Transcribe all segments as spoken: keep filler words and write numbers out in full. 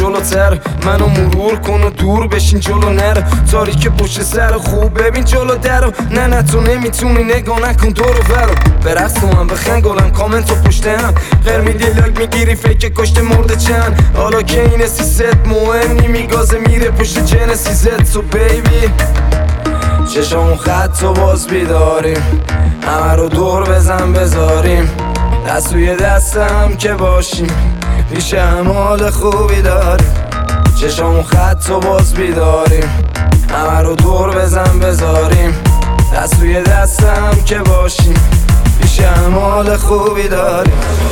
جلوتر، منو مرور کن و دور بشین جلو نر، تاریک پشت سر خوب ببین جلو درو، نه نه تو نمیتونی نگاه نکن دورو برو، برقص کنم بخن گلم کامنت و پشت هم غیر میدی لاک میگیری فکر کشته مرده چند، حالا که این سیست مهم نی میگازه میره پشت جن سیزت. سو بیبی چشمون خط و باز بیداریم، همه رو دور بزن بذاریم، دست توی دستم که باشیم پیش هم حال خوبی داریم، چشمون خط و باز بیداریم، همه رو دور بزن بذاریم، دست توی دستم که باشیم پیش هم حال خوبی داریم.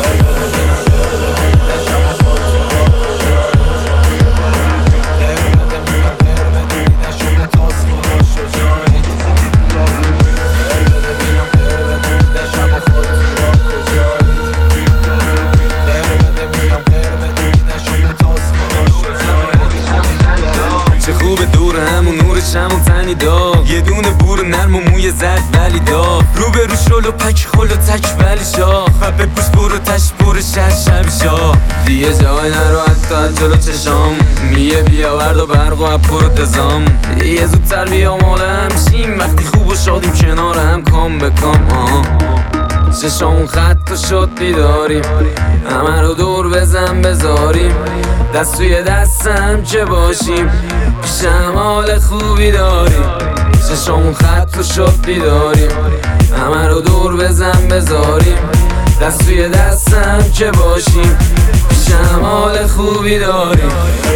چه خوبه دور همون نورش همون تنی داغ، یه دونه بور نرم و موی زرد ولی داغ، رو به رو شل و پک خل و تک ولی شاخ، به پوش برو تش برو شهر شب شاخ، دیگه جای نرو حتی از جلو چشام، میه بیا ورد و برق و اپر و دزام، دیگه زودتر بیا مال همشیم وقتی خوب و شادیم کنار هم کام به کام. چشمون خط و شد بیداریم، همه رو دور بزن بذاریم، دست توی دستم که باشیم پیشم حال خوبی داریم، چشمون خط و شد بیداریم، همه رو دور بزن بذاریم، دست توی دستم که باشیم پیشم حال خوبی داریم.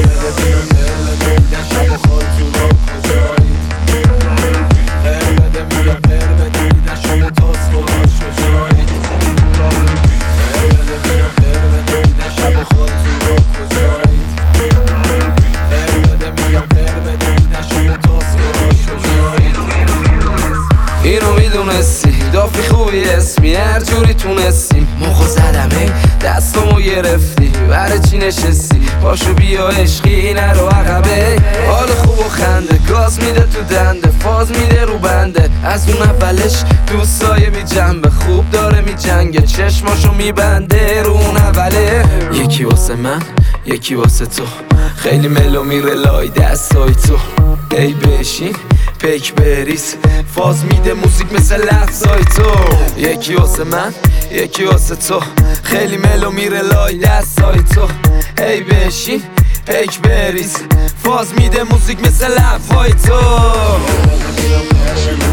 اینو میدونستی دافی خوبی اسمی هر جوری تونستی، مخو زدم ای دستمو گرفتی برای چی نشستی، پاشو بیا عشقی نرو عقبه، حال خوب و خنده گاز میده تو دنده، فاز میده رو بنده، از اون اولش دوستای بی جنبه، خوب داره می جنگه چشماشو میبنده رو اون اوله، یکی واسه من یکی واسه تو، خیلی ملو میره لای دستای تو، ای بشین پیک بریز فاز میده موزیک مثل لحظای تو، یکی واسه من یکی واسه تو، خیلی ملو میره لای دستای تو، ای بشین پیک بریز فاز میده موزیک مثل لحظای تو.